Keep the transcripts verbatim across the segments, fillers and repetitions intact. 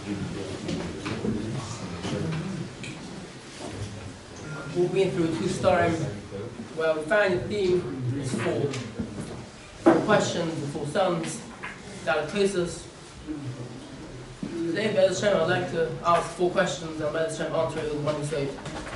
We've been through two storms. Well, we find the theme is four. Four questions, the four sons, Dalakrisis. Today, Be'ez Hashem, I'd like to ask four questions and Be'ez Hashem answer it with one side.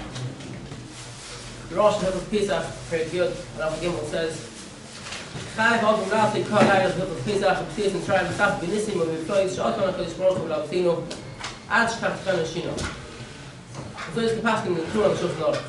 The Rosh Hashanah Pesach, very good, and Alpha Gimel says, Chayv Adam Nasi Kol Hayat Hilchos Pesach, B'Tzias and Tribe B'Saf B'Nissim B'Viflois Sh'Aton HaKadosh Baruch Hu L'Avtinu Ad Shkach Tchana Shino. So this capacity in the Torah Shulchan Aruch.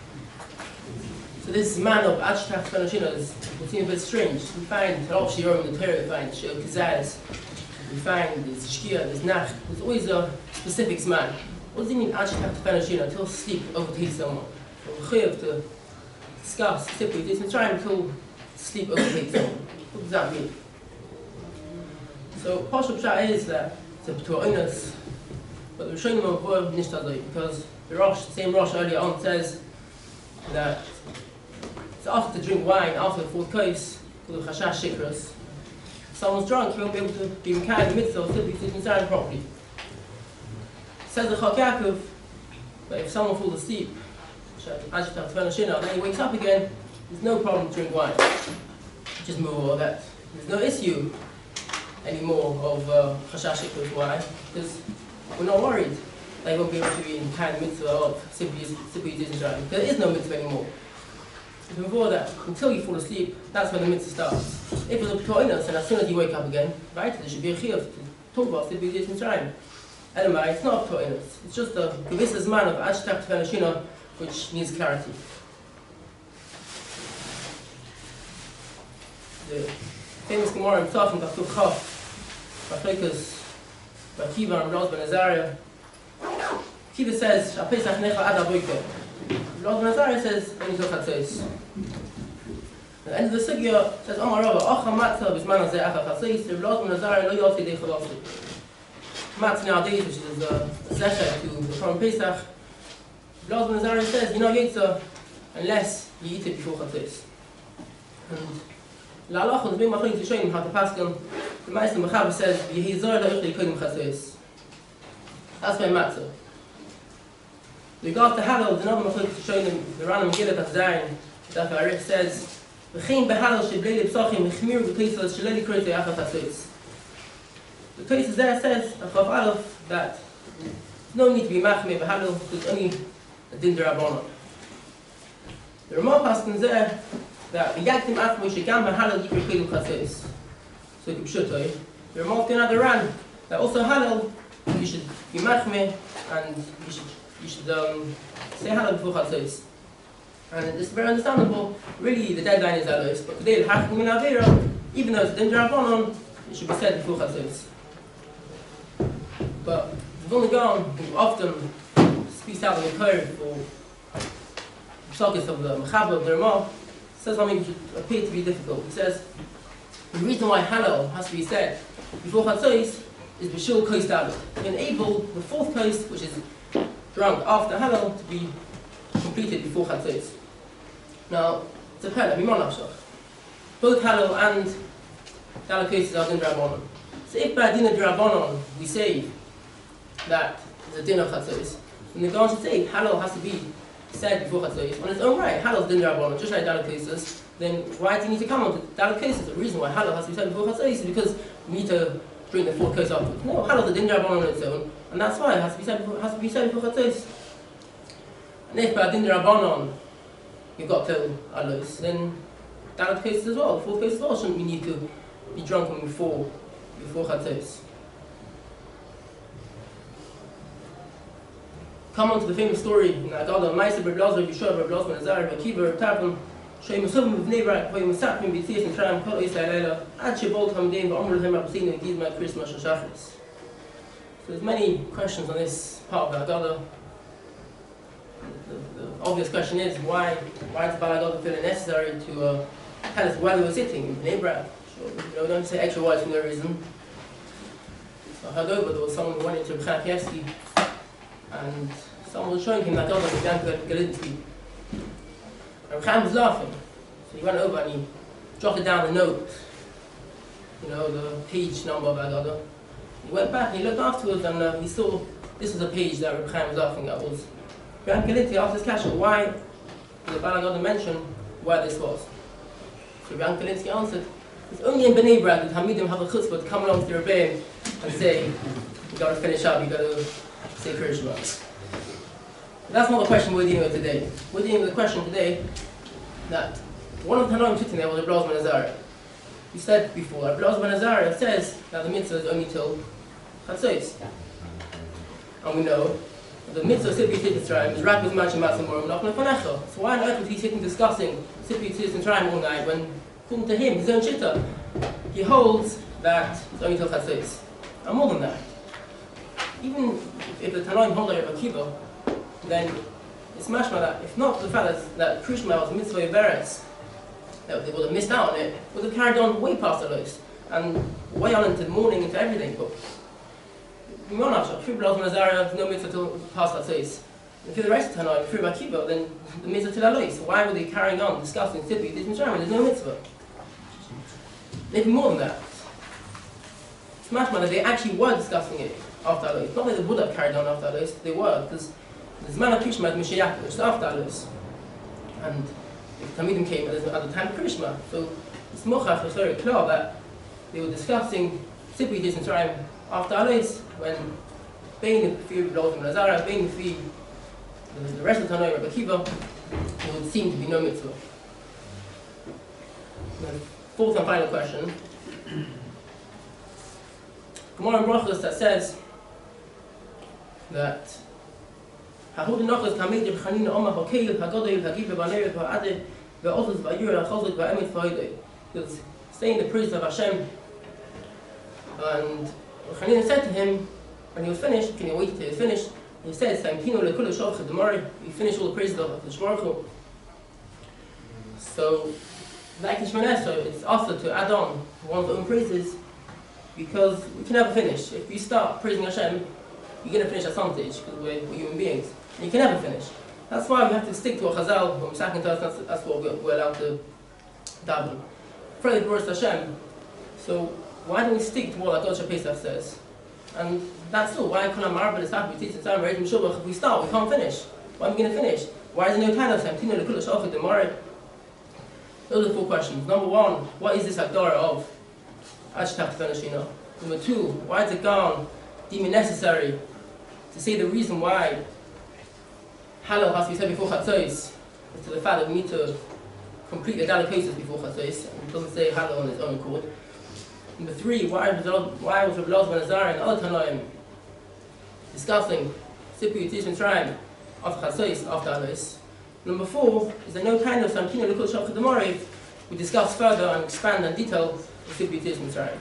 So this man of Ad Shkach Tchana Shino is, it seems a bit strange. We find Rav Shiurim in the Torah, we find Shil Kizaz, we find there's Shkia, there's Nach, there's always a specific man. What does it mean Ad Shkach Tchana Shino, until sleep overtakes someone? We have to discuss simply this and try until sleep overtakes someone. What does that mean? So Pashut Pshat is that it's a B'tor Oinus, but the Rishonim are nicht azay, because the Rosh, the same Rosh earlier on says that it's after to drink wine after the fourth course, called the Chashash Shikras. If someone's drunk, he won't be able to be Mekayim in the mitzvah or simply sit inside properly. Says the Chak Yaakov that if someone falls asleep, and then he wakes up again, there's no problem to drink wine. Just move all that. There's no issue anymore of Chashash Shikras. Why? Because we're not worried that he won't be able to be in kind of mitzvah of simply simply using driving. There is no mitzvah anymore. So before that, until you fall asleep, that's when the mitzvah starts. If it's a B'tor Oinus, and as soon as you wake up again, right, there should be a chiyuv to talk about simply using driving. Anyway, it's not a B'tor Oinus. It's just a gewisses man of Ad Shkach Tchana Shino, which needs clarity. The famous Gemara in Tzaf in B'Chuf Chaf, B'Chlekus, B'Kiva and Rosh Ben Azariah. Kiva says, "Shapesach necha ad aboyker." Rosh Ben Azariah says, "Eni zoch hatzois." At the end of the sugya says, "Amar Rava, Ocha matzah b'zman hazeh acha chatzois." Rosh Ben Azariah lo yotzi dei chalasi. Matzah nowadays, which is a zechet to the Korban Pesach. Rosh Ben Azariah says, "You're not yotza unless you eat it before chatzois." And La'alach is being machlokes to show him how to paskin. The Meister Mechaber says, "Yehizor la'uchli kodim chatzois." That's by matzah. The regard to halal, the another machlokes to show him the Rana Megillah at Zayin. Daf Arich says, "V'chein behalal sheblei lebsachim v'chmir v'kleisas sheleli kroitei achas chatzois." The Tosfos there says, Chav Aleph, that no need to be machmir behalal, because only a din d'Rabbanan. The Ramah paskins there that v'yaktim atmo shegam behalal yikri kodim chatzois. So kipshutoy. The Ramah can add a ran that also halal you should be machmir and you should you should um, say halal before chatzois. And it's very understandable. Really, the deadline is alos, but today the hachim min avera, even though it's din d'Rabbanan, it should be said before chatzois. But we've only gone, who often speaks out in the Torah for focus of the Mechaber of the Ramah, says something which would appear to be difficult. He says the reason why halal has to be said before chatzois is b'shul kos dalet, to enable the fourth kos, which is drunk after halal, to be completed before chatzois. Now, it's a pella, b'monachshach. Both halal and dalet kos are din d'Rabbanan. So if by din d'Rabbanan we say that it's a din of chatzois, then the Gaon should say halal has to be said before chatzois on its own right. Halal is din d'Rabbanan, just like dalet kos. Then why do you need to come on to dalet kos? The reason why halal has to be said before chatzois is because we need to bring the fourth kos afterwards. No, halal is a din d'Rabbanan on its own, and that's why it has to be said before, has to be said before chatzois. And if by din d'Rabbanan you've got till alos, then dalet kos as well, the fourth kos as well shouldn't we need to be drunken before before chatzois. Come on to the famous story in the Agadah, Ma'aser Reb Elazar, Yeshua, Reb Elazar, Ben Azariah, Akiva, Reb Tarfon, Shoyim Yisuvim B'nei Brak, Vayim Misapim B'tzias Nitzrayim, Kol Yisrael Leila, Ad Shebol Hamdein, V'Amr Lehem Rabbeinu, Gizma, Christmas, and Shachris. So there's many questions on this part of the Agadah. The, the obvious question is why why does Baal Agadah feel it necessary to uh, tell us where they were sitting in Bnei Brak? Sure, you know, don't say extra words for no reason. So I heard over there was someone who went into B'chan Pievsky, and someone was showing him that God was Bianca Galinsky. And Chaim was laughing. So he went over and he jotted down the note, you know, the page number of Agadah. He went back and he looked afterwards and uh, he saw this was a page that Reb Chaim was laughing at. Was Rebbe Kalinsky asked his kasha, why did the Baal HaGodah mention where this was? So Rebbe Kalinsky answered, it's only in Bnei Brak that Hamidim have a chutzpah to come along to the Rebbeim and say, you got to finish up, you got to say Kriya Shema. That's not the question we're dealing with today. We're dealing with the question today that one of the Tanoim sitting there was Rebbe Elazar ben Azariah. We said before, Rebbe Elazar ben Azariah says that the mitzvah is only till Chatzos. And we know that the mitzvah of Sippi Yitzis Mitzrayim is Rak B'zman Shemat Zamorim Nachman Lefanecha. So why on earth was he sitting discussing Sippi Yitzis Mitzrayim all night when, according to him, his own shitta, he holds that it's only till Chatzos. And more than that, even if the Tanoim hold like Rebbe Akiva, then it's mashma that if not for the fact that, that Kriya Shema was a mitzvah Yeveres, that they would have missed out on it, would have carried on way past the lows, and way on into the morning, into everything. But Monash, Rebbe Elazar ben Azariah, there's no mitzvah till past that place. And for the rest of the Tanoim, Rebbe Akiva, then the mitzvah till Alois. So why were they carrying on discussing Sippi Yitzis Mitzrayim when there's no mitzvah? Even more than that, it's mashma that they actually were discussing it after Alois. Not that they would have carried on after Alois, they were, because the Zman of Kriya Shema is Mashiach, which is after Alois. And if Talmidim came at the time of Kriya Shema, so it's mochach, it's very clear that they were discussing Sippi Yitzis Mitzrayim after Alois, when Bein Lefi Rebbe Elazar ben Azariah, Bein Lefi the rest of the Tanoim, Rebbe Akiva, there would seem to be no mitzvah. The fourth and final question. Gemara in Brachos that says that Hahud Nochos Kamid Reb Chanina Omar Hakeil Hagodel Hagiv Baneret Ha'adeh Ve'ozus Va'yur Ha'chozot Va'emet Va'idei. He was saying the praise of Hashem, and Reb Chanina said to him when he was finished, can you wait until he was finished? He says, "Samkino lekul shalchad demari." He finished all the praises of the Shmarchu. So, like in Shemona Esrei, it's also to add on one's own praises, because we can never finish. If you start praising Hashem, you're going to finish at some stage, because we're, we're human beings. And you can never finish. That's why we have to stick to a Chazal. When we're second to us, that's, that's what we're, we're allowed to daven. Pray the glory to Hashem. So why don't we stick to what HaKadosh Pesach says? And that's all. Why Kol HaMarabah is happy? Teach the time, Reidim Shubach. If we start, we can't finish. Why are we going to finish? Why is there no time of time? Tino lekul shalchad demari. Those are the four questions. Number one, what is this Hagdara of Ashtach Tefenashina? Number two, why is it gone deem it necessary to say the reason why Halal has to be said before Chatzos is to the fact that we need to complete the Dalek cases before Chatzos, and it doesn't say Halal on its own accord. Number three, why was why was Rebbe Elazar ben Azariah and other Tanoim discussing Sippi Yitzis Mitzrayim after Chatzos, after Alois? Number four, is there no kind of Samkino lekul shalchad demari? We discuss further and expand and detail the Sippi Yitzis Mitzrayim.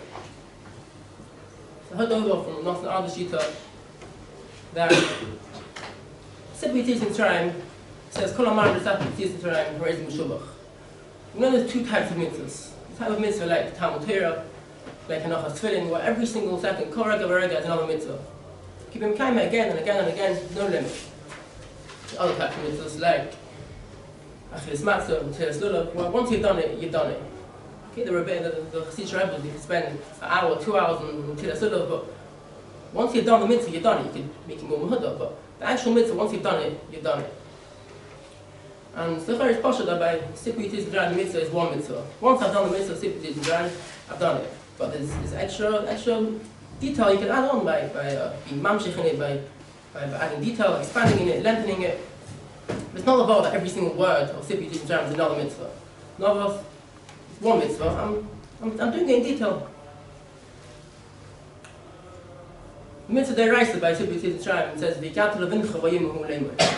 So I heard over from Nosson Ardashita that Sippi Yitzis Mitzrayim says Kol HaMarabah is happy Yitzis Mitzrayim Reidim Shubach. You know there's two types of mitzvahs. The type of mitzvah like the Talmud Torah, like Hanachas Tefillin, where every single second, Kol Rega V'Rega is another mitzvah. Keep him kaima again and again and again, no limit. The other types of mitzvahs like Achilas Matzah and Teres Lulav, well, once you've done it, you've done it. Okay, the Rebbe, the, the Chassidish Rebbe, you can spend an hour, two hours on Teres Lulav, but once you've done the mitzvah, you've done it. You can make it more muhuddah, but the actual mitzvah, once you've done it, you've done it. And so far it's possible that by Sippi Yitzis Mitzrayim, the mitzvah is one mitzvah. Once I've done the mitzvah of Sippi Yitzis Mitzrayim, I've done it. But there's, there's extra, extra detail you can add on by, by uh, being mamshich in it, by, by, by adding detail, expanding in it, lengthening it. It's not about that every single word of Sippi Yitzis Mitzrayim is another mitzvah. Not about it's one mitzvah. I'm, I'm, I'm doing it in detail. The mitzvah deraisa by Sippi Yitzis Mitzrayim says, "V'yikatu levincha v'yimuhu leimah."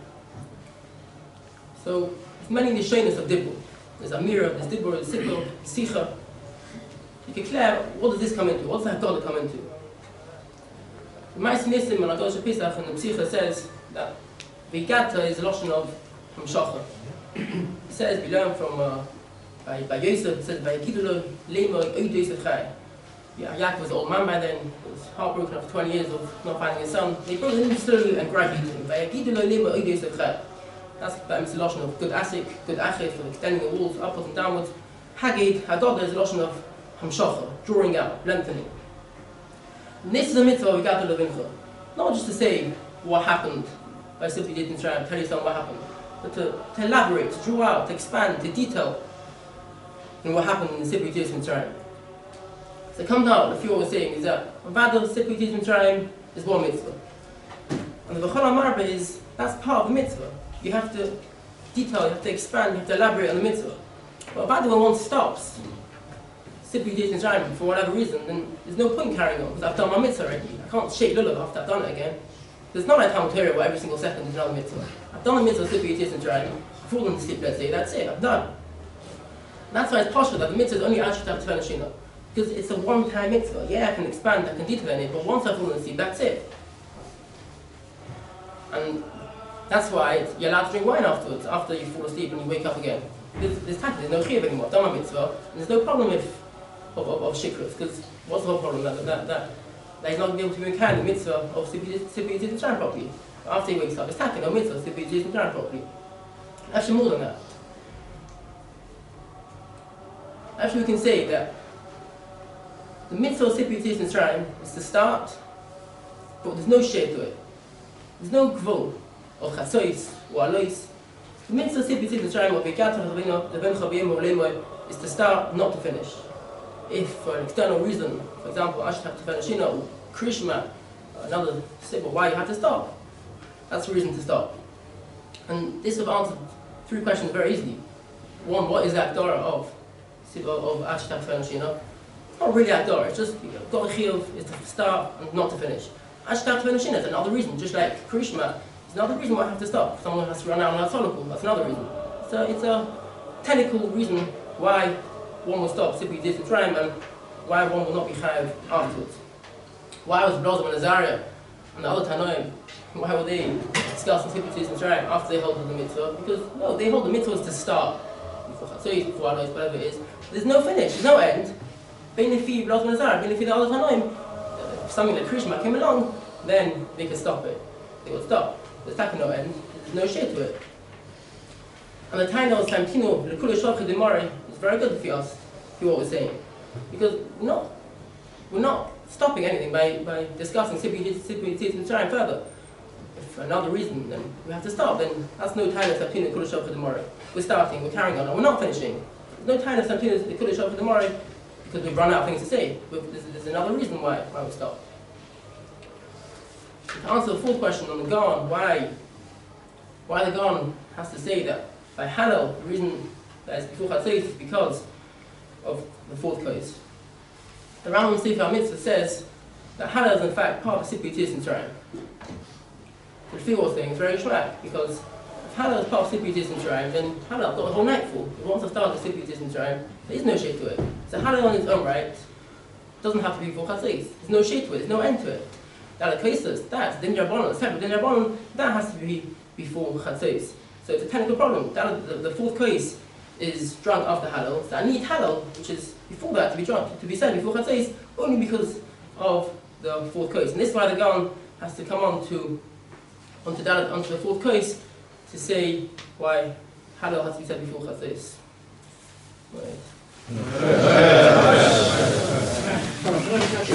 So, there's many nishaynus of Dibur. There's Amira, there's Dibur, there's Sikkur, Sicha. You can clear, what does this come into? What does the Haggadah come into? The Ma'aseh Nisim and HaKadosh Pesach and the Psicha says that V'yigata is a lotion of Hamshacha. It says, we learn from uh, by, by Yosef, it says, V'yikidu le'imo oid Yosef chai. Yeah, Yaakov was an old man by then. He was heartbroken after twenty years of not finding his son. They brought him slowly and gradually to him. V'yikidu le'imo oid Yosef chai. That's that means a lotion of good asik, good achif, for extending the walls upwards and downwards. Hagid, Haggadah is a lotion of Hamshacha, drawing out, lengthening. This is a mitzvah we got to Levincha. Not just to say what happened by simply didn't try and tell you something what happened, but to, to elaborate, to draw out, to expand, to detail in what happened in the Sipri Yitzias Mitzrayim. So it comes out, the few was saying is that Avada Sipri Yitzias Mitzrayim is one mitzvah. And the B'chol HaMarba is, that's part of the mitzvah. You have to detail, you have to expand, you have to elaborate on the mitzvah. But Avada, when one stops, Sipri Yitzias Mitzrayim, for whatever reason, then there's no point carrying on, because I've done my mitzvah already. I can't shake lulav after I've done it again. There's not like Talmud Torah where every single second is another mitzvah. I've done a mitzvah Sipri Yitzias Mitzrayim, I've fallen asleep, let's say, that's it, I've done. And that's why it's possible that the mitzvah is only actually to have Tefillah Shina. Because it's a one-time mitzvah. Yeah, I can expand, I can detail in it, but once I've fallen asleep, that's it. And that's why it's, you're allowed to drink wine afterwards, after you fall asleep and you wake up again. There's, there's, there's no chiyuv anymore, I've done my mitzvah, and there's no problem with, of, of, of shikrus, because what's the whole problem? That, that, that, that he's not going to be able to even carry the mitzvah of Sipri Yitzias Mitzrayim properly. After he wakes up, it's taking no mitzvah of Sipri Yitzias Mitzrayim properly. Actually, more than that. Actually, we can say that the mitzvah of Sipri Yitzias Mitzrayim is to start, but there's no shade to it. There's no gvul of chasois or alois. The mitzvah of Sipri Yitzias Mitzrayim of Bekat Levin Chavim Olemoy is to start, not to finish. If for an external reason, for example, Ashtak Tefillah Shina or Krishma, another symbol, why you have to stop, that's the reason to stop. And this will answer three questions very easily. One, what is the Agdara of of Ashtak Tefillah Shina? It's not really Agdara, it's just you know, got a chiyuv is to start and not to finish. Ashtak Tefillah Shina is another reason, just like Krishma is another reason why I have to stop. Someone has to run out on a solid, that's another reason. So it's a technical reason why one will stop Sipri Yitzias Mitzrayim and why one will not be chayav afterwards. Why was B'nai Azariah and the other Tanoim, why were they discussing Sipri Yitzias Mitzrayim after they hold the mitzvah? Because no, they hold the mitzvah to start, before Chatzos, before Alois, whatever it is. There's no finish, there's no end. Benefi B'nai Azariah, Benefi the other Tanoim, if something like Krishma came along, then they could stop it. They would stop. There's taking no end, there's no shade to it. And the Taina of Samtino, the Kula Shalchi Demare, is very good for us, for what we're saying. Because we're not, we're not stopping anything by, by discussing Sipri Yitzias Mitzrayim further. If for another reason, then we have to stop, then that's no Taina of Samtino, the Kula Shalchi Demare. We're starting, we're carrying on, and we're not finishing. There's no Taina of Samtino, the Kula Shalchi Demare, because we've run out of things to say. But there's, there's another reason why, why we stop. To answer the fourth question on the Gaon, why, why the Gaon has to say that by Hallel, the reason that it's before Chatzos is because of the fourth case. The Rambam Sefer HaMitzvah says that Hallel is in fact part of Sipri Yitzias Mitzrayim. The Feel thing is very shlag, because if Hallel is part of Sipri Yitzias Mitzrayim, then Hallel got a whole night full. Once I started Sipri Yitzias Mitzrayim, there is no shade to it. So Hallel on its own right doesn't have to be before Chatzos. There's no shade to it, there's no end to it. That the cases, that's Din Rabbanon, separate Din Rabbanon, that has to be before Chatzos. So it's a technical problem. That, the, the fourth case is drunk after Hallel. So I need Hallel, which is before that, to be drunk, to be said before Chatzos, only because of the fourth case. And this is why the Gaon has to come on to onto that onto the fourth case to say why Hallel has to be said before Chatzos. Right.